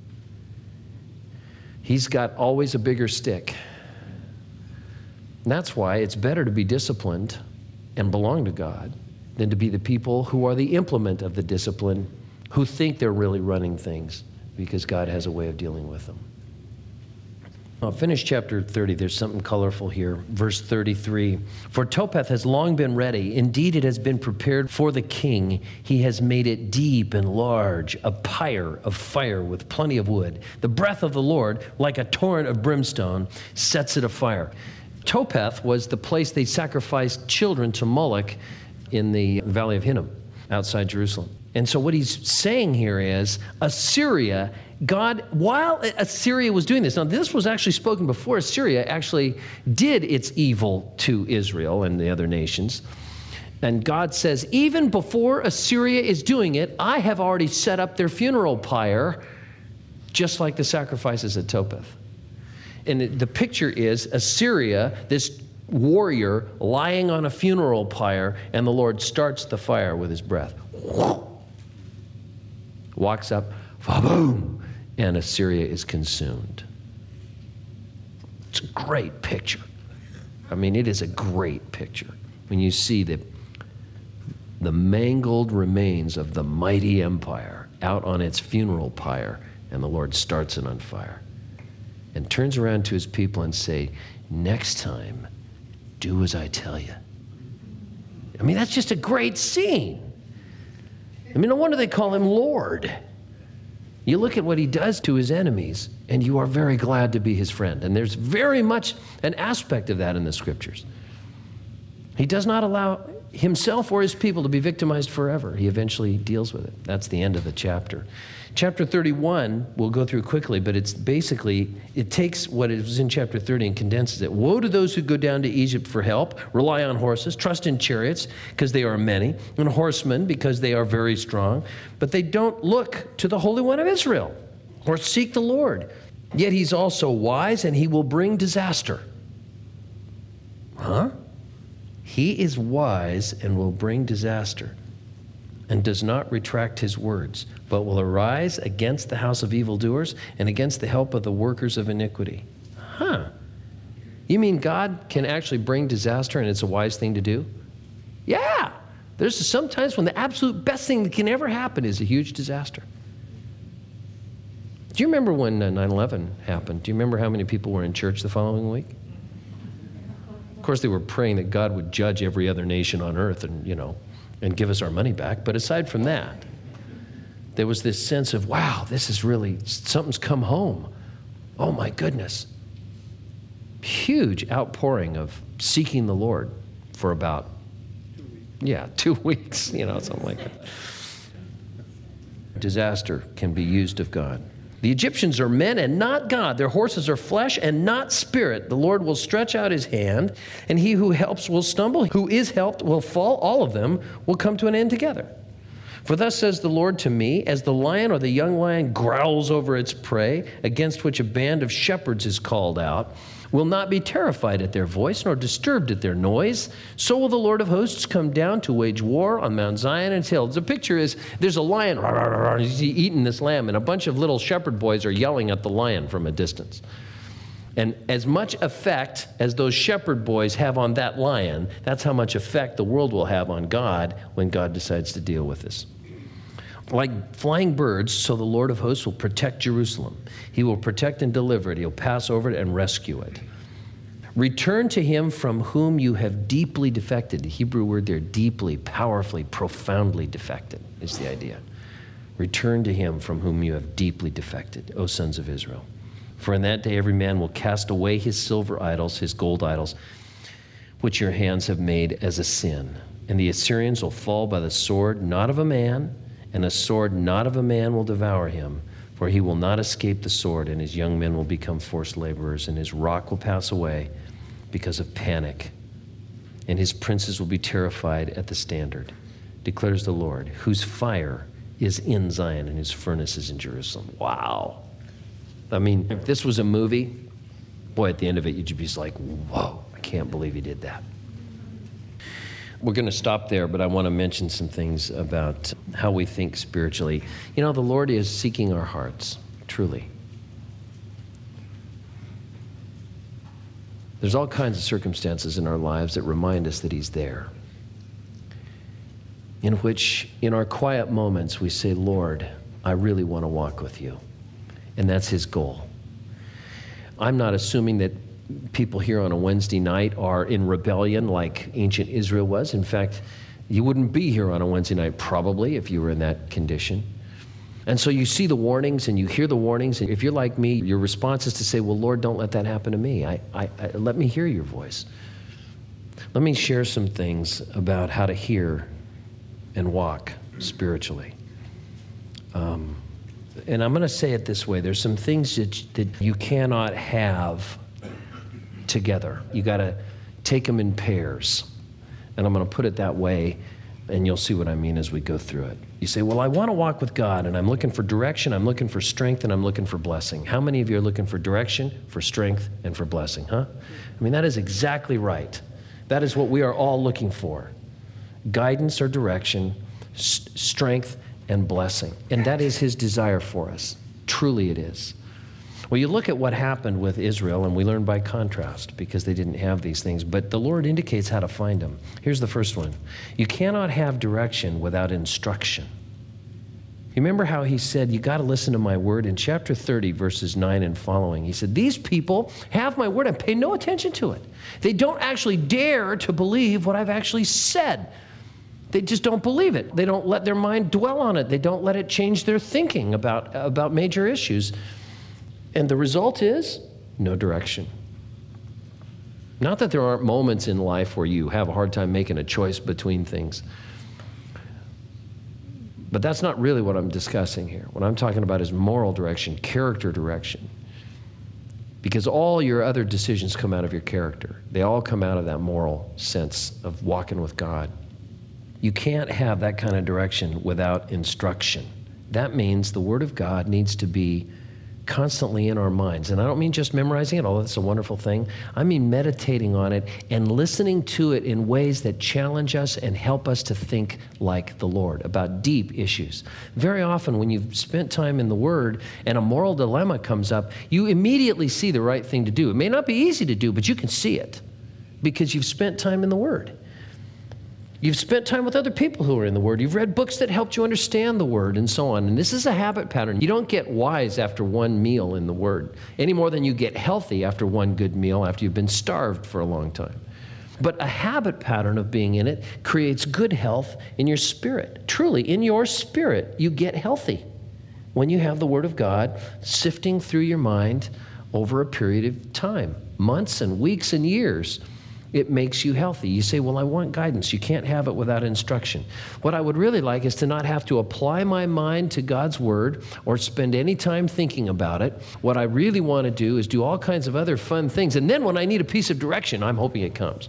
He's got always a bigger stick. And that's why it's better to be disciplined and belong to God than to be the people who are the implement of the discipline, who think they're really running things, because God has a way of dealing with them. I'll finish chapter 30. There's something colorful here. Verse 33. For Topheth has long been ready. Indeed, it has been prepared for the king. He has made it deep and large, a pyre of fire with plenty of wood. The breath of the Lord, like a torrent of brimstone, sets it afire. Topheth was the place they sacrificed children to Moloch in the Valley of Hinnom, outside Jerusalem. And so what he's saying here is Assyria, God, while Assyria was doing this, now this was actually spoken before Assyria actually did its evil to Israel and the other nations. And God says, even before Assyria is doing it, I have already set up their funeral pyre, just like the sacrifices at Topheth. And the picture is Assyria, this warrior lying on a funeral pyre, and the Lord starts the fire with his breath. Walks up, boom, and Assyria is consumed. It's a great picture. I mean, it is a great picture when you see the mangled remains of the mighty empire out on its funeral pyre, and the Lord starts it on fire and turns around to his people and say, next time, do as I tell you. I mean, that's just a great scene. I mean, no wonder they call him Lord. You look at what he does to his enemies, and you are very glad to be his friend. And there's very much an aspect of that in the scriptures. He does not allow himself or his people to be victimized forever. He eventually deals with it. That's the end of the chapter. Chapter 31, we'll go through quickly, but it's basically, it takes what is in chapter 30 and condenses it. Woe to those who go down to Egypt for help, rely on horses, trust in chariots, because they are many, and horsemen, because they are very strong, but they don't look to the Holy One of Israel or seek the Lord. Yet he's also wise, and he will bring disaster. Huh? He is wise and will bring disaster, and does not retract his words, but will arise against the house of evildoers and against the help of the workers of iniquity. Huh. You mean God can actually bring disaster and it's a wise thing to do? Yeah. There's some times when the absolute best thing that can ever happen is a huge disaster. Do you remember when 9/11 happened? Do you remember how many people were in church the following week? Of course, they were praying that God would judge every other nation on earth and give us our money back. But aside from that, there was this sense of, wow, this is really, something's come home. Oh my goodness. Huge outpouring of seeking the Lord for about, 2 weeks, something like that. Disaster can be used of God. The Egyptians are men and not God. Their horses are flesh and not spirit. The Lord will stretch out his hand, and he who helps will stumble. Who is helped will fall. All of them will come to an end together. For thus says the Lord to me, as the lion or the young lion growls over its prey, against which a band of shepherds is called out, will not be terrified at their voice, nor disturbed at their noise, so will the Lord of hosts come down to wage war on Mount Zion and its hills. The picture is, there's a lion, he's eating this lamb, and a bunch of little shepherd boys are yelling at the lion from a distance. And as much effect as those shepherd boys have on that lion, that's how much effect the world will have on God when God decides to deal with this. Like flying birds, so the Lord of hosts will protect Jerusalem. He will protect and deliver it. He'll pass over it and rescue it. Return to him from whom you have deeply defected. The Hebrew word there, deeply, powerfully, profoundly defected, is the idea. Return to him from whom you have deeply defected, O sons of Israel. For in that day every man will cast away his silver idols, his gold idols, which your hands have made as a sin. And the Assyrians will fall by the sword, not of a man, and a sword not of a man will devour him, for he will not escape the sword, and his young men will become forced laborers, and his rock will pass away because of panic, and his princes will be terrified at the standard, declares the Lord, whose fire is in Zion, and his furnace is in Jerusalem. Wow. I mean, if this was a movie, boy, at the end of it, you'd be just like, whoa, I can't believe he did that. We're going to stop there, but I want to mention some things about how we think spiritually. The Lord is seeking our hearts, truly. There's all kinds of circumstances in our lives that remind us that he's there, in which, in our quiet moments, we say, Lord, I really want to walk with you. And that's his goal. I'm not assuming that people here on a Wednesday night are in rebellion like ancient Israel was. In fact, you wouldn't be here on a Wednesday night probably if you were in that condition. And so you see the warnings and you hear the warnings, and if you're like me, your response is to say, well, Lord, don't let that happen to me. Let me hear your voice. Let me share some things about how to hear and walk spiritually. And I'm going to say it this way. There's some things that you cannot have together. You got to take them in pairs. And I'm going to put it that way, and you'll see what I mean as we go through it. You say, well, I want to walk with God, and I'm looking for direction, I'm looking for strength, and I'm looking for blessing. How many of you are looking for direction, for strength, and for blessing, huh? I mean, that is exactly right. That is what we are all looking for. Guidance or direction, strength, and blessing. And that is his desire for us. Truly it is. Well, you look at what happened with Israel, and we learn by contrast because they didn't have these things. But the Lord indicates how to find them. Here's the first one. You cannot have direction without instruction. You remember how he said, you got to listen to my word? In chapter 30, verses 9 and following, he said, these people have my word and pay no attention to it. They don't actually dare to believe what I've actually said. They just don't believe it. They don't let their mind dwell on it. They don't let it change their thinking about major issues. And the result is no direction. Not that there aren't moments in life where you have a hard time making a choice between things. But that's not really what I'm discussing here. What I'm talking about is moral direction, character direction. Because all your other decisions come out of your character. They all come out of that moral sense of walking with God. You can't have that kind of direction without instruction. That means the Word of God needs to be constantly in our minds. And I don't mean just memorizing it, although that's a wonderful thing. I mean meditating on it and listening to it in ways that challenge us and help us to think like the Lord about deep issues. Very often when you've spent time in the Word and a moral dilemma comes up, you immediately see the right thing to do. It may not be easy to do, but you can see it because you've spent time in the Word. You've spent time with other people who are in the Word. You've read books that helped you understand the Word and so on. And this is a habit pattern. You don't get wise after one meal in the Word, any more than you get healthy after one good meal after you've been starved for a long time. But a habit pattern of being in it creates good health in your spirit. Truly, in your spirit, you get healthy when you have the Word of God sifting through your mind over a period of time, months and weeks and years. It makes you healthy. You say, well, I want guidance. You can't have it without instruction. What I would really like is to not have to apply my mind to God's Word or spend any time thinking about it. What I really want to do is do all kinds of other fun things. And then when I need a piece of direction, I'm hoping it comes.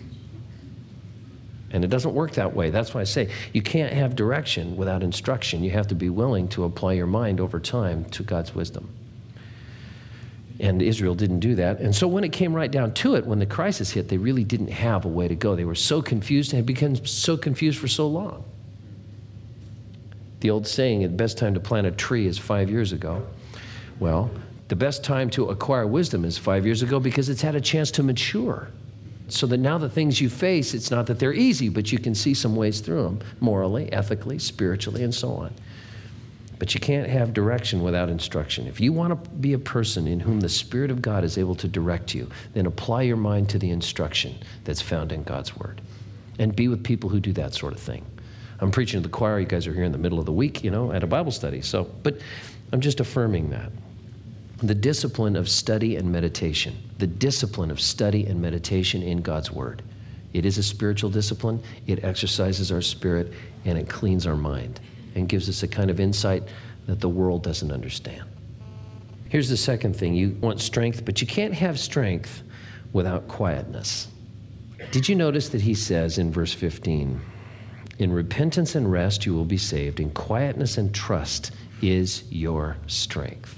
And it doesn't work that way. That's why I say you can't have direction without instruction. You have to be willing to apply your mind over time to God's wisdom. And Israel didn't do that. And so when it came right down to it, when the crisis hit, they really didn't have a way to go. They were so confused and had become so confused for so long. The old saying, the best time to plant a tree is 5 years ago. Well, the best time to acquire wisdom is 5 years ago because it's had a chance to mature. So that now the things you face, it's not that they're easy, but you can see some ways through them, morally, ethically, spiritually, and so on. But you can't have direction without instruction. If you want to be a person in whom the Spirit of God is able to direct you, then apply your mind to the instruction that's found in God's Word. And be with people who do that sort of thing. I'm preaching to the choir. You guys are here in the middle of the week, at a Bible study. But I'm just affirming that. The discipline of study and meditation. The discipline of study and meditation in God's Word. It is a spiritual discipline. It exercises our spirit, and it cleans our mind. And gives us a kind of insight that the world doesn't understand. Here's the second thing. You want strength, but you can't have strength without quietness. Did you notice that he says in verse 15, in repentance and rest you will be saved, in quietness and trust is your strength.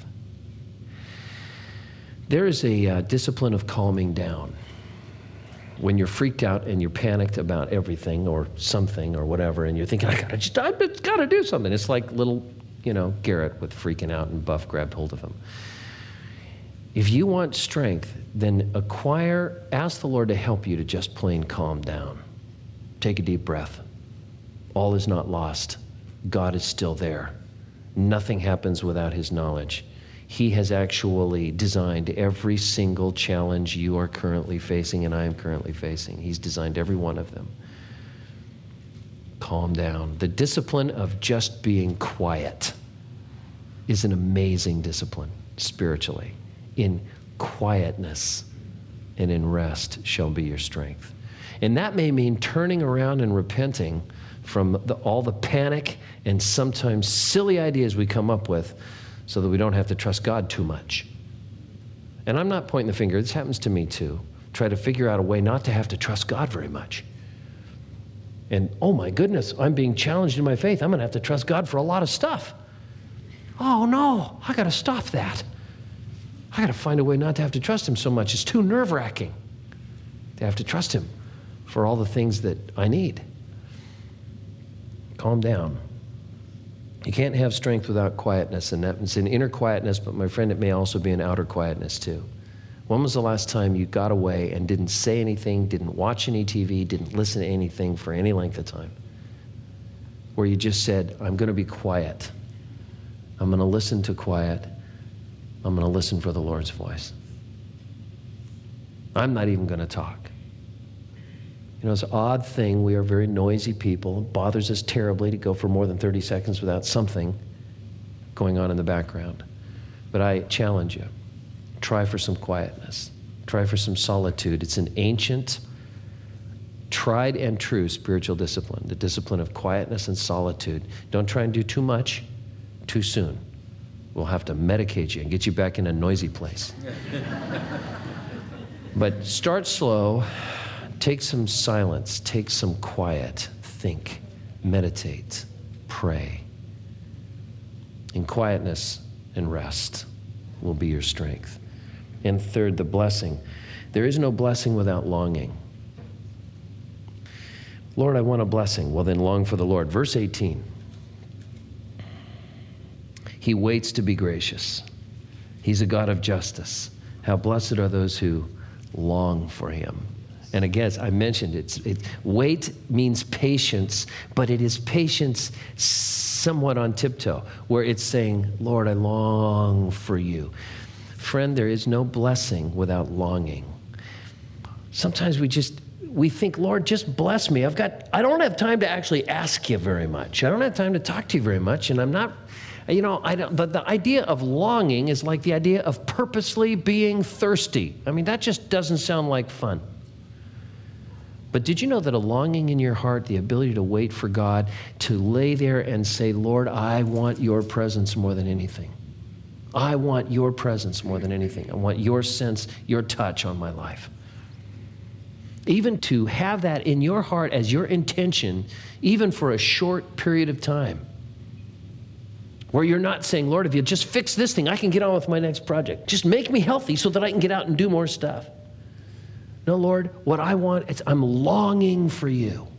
There is a discipline of calming down. When you're freaked out and you're panicked about everything or something or whatever, and you're thinking, I've got to do something. It's like little, Garrett with freaking out and Buff grabbed hold of him. If you want strength, then ask the Lord to help you to just plain calm down. Take a deep breath. All is not lost. God is still there. Nothing happens without His knowledge. He has actually designed every single challenge you are currently facing and I am currently facing. He's designed every one of them. Calm down. The discipline of just being quiet is an amazing discipline spiritually. In quietness and in rest shall be your strength. And that may mean turning around and repenting from all the panic and sometimes silly ideas we come up with, so that we don't have to trust God too much. And I'm not pointing the finger. This happens to me too. Try to figure out a way not to have to trust God very much. And, oh my goodness, I'm being challenged in my faith. I'm going to have to trust God for a lot of stuff. Oh no, I got to stop that. I got to find a way not to have to trust Him so much. It's too nerve-wracking to have to trust Him for all the things that I need. Calm down. You can't have strength without quietness, and that's an inner quietness, but my friend, it may also be an outer quietness too. When was the last time you got away and didn't say anything, didn't watch any TV, didn't listen to anything for any length of time? Where you just said, I'm going to be quiet. I'm going to listen to quiet. I'm going to listen for the Lord's voice. I'm not even going to talk. You know, it's an odd thing. We are very noisy people. It bothers us terribly to go for more than 30 seconds without something going on in the background. But I challenge you, try for some quietness. Try for some solitude. It's an ancient, tried and true spiritual discipline, the discipline of quietness and solitude. Don't try and do too much too soon. We'll have to medicate you and get you back in a noisy place. But start slow. Take some silence, take some quiet, think, meditate, pray. In quietness and rest will be your strength. And third, the blessing. There is no blessing without longing. Lord, I want a blessing. Well, then long for the Lord. Verse 18. He waits to be gracious. He's a God of justice. How blessed are those who long for him. And again, as I mentioned, wait means patience, but it is patience somewhat on tiptoe, where it's saying, Lord, I long for you. Friend, there is no blessing without longing. Sometimes we think, Lord, just bless me. I don't have time to actually ask you very much. I don't have time to talk to you very much, and I'm not, the idea of longing is like the idea of purposely being thirsty. I mean, that just doesn't sound like fun. But did you know that a longing in your heart, the ability to wait for God, to lay there and say, Lord, I want your presence more than anything. I want your presence more than anything. I want your sense, your touch on my life. Even to have that in your heart as your intention, even for a short period of time, where you're not saying, Lord, if you just fix this thing, I can get on with my next project. Just make me healthy so that I can get out and do more stuff. No, Lord, what I want is I'm longing for you.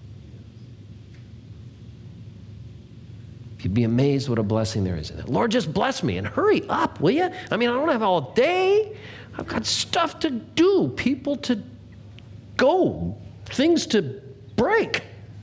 You'd be amazed what a blessing there is in that. Lord, just bless me and hurry up, will you? I mean, I don't have all day. I've got stuff to do, people to go, things to break.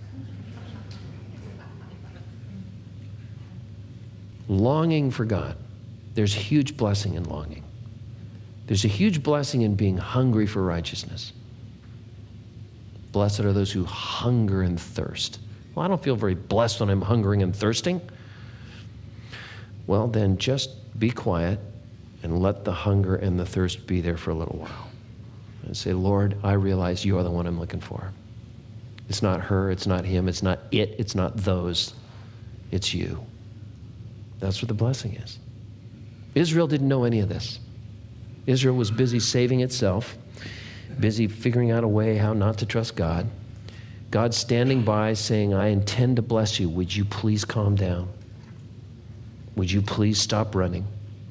Longing for God. There's a huge blessing in longing. There's a huge blessing in being hungry for righteousness. Blessed are those who hunger and thirst. Well, I don't feel very blessed when I'm hungering and thirsting. Well, then just be quiet and let the hunger and the thirst be there for a little while. And say, Lord, I realize you are the one I'm looking for. It's not her, it's not him, it's not it, it's not those. It's you. That's what the blessing is. Israel didn't know any of this. Israel was busy saving itself, busy figuring out a way how not to trust God. God standing by saying, I intend to bless you. Would you please calm down? Would you please stop running?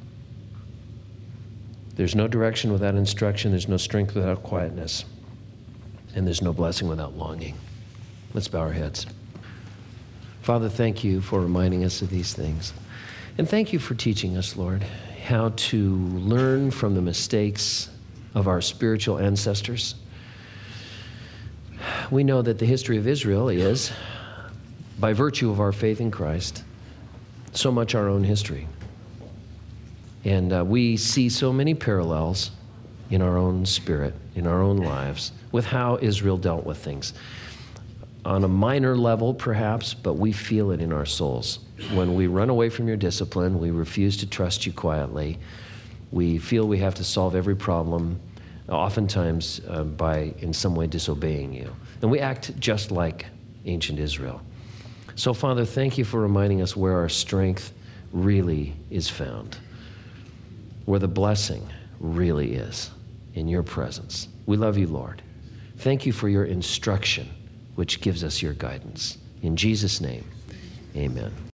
There's no direction without instruction. There's no strength without quietness. And there's no blessing without longing. Let's bow our heads. Father, thank you for reminding us of these things. And thank you for teaching us, Lord, how to learn from the mistakes of our spiritual ancestors. We know that the history of Israel is, by virtue of our faith in Christ, so much our own history. And we see so many parallels in our own spirit, in our own lives, with how Israel dealt with things. On a minor level, perhaps, but we feel it in our souls. When we run away from your discipline, we refuse to trust you quietly. We feel we have to solve every problem, oftentimes by in some way disobeying you. And we act just like ancient Israel. So, Father, thank you for reminding us where our strength really is found, where the blessing really is in your presence. We love you, Lord. Thank you for your instruction, which gives us your guidance. In Jesus' name, amen.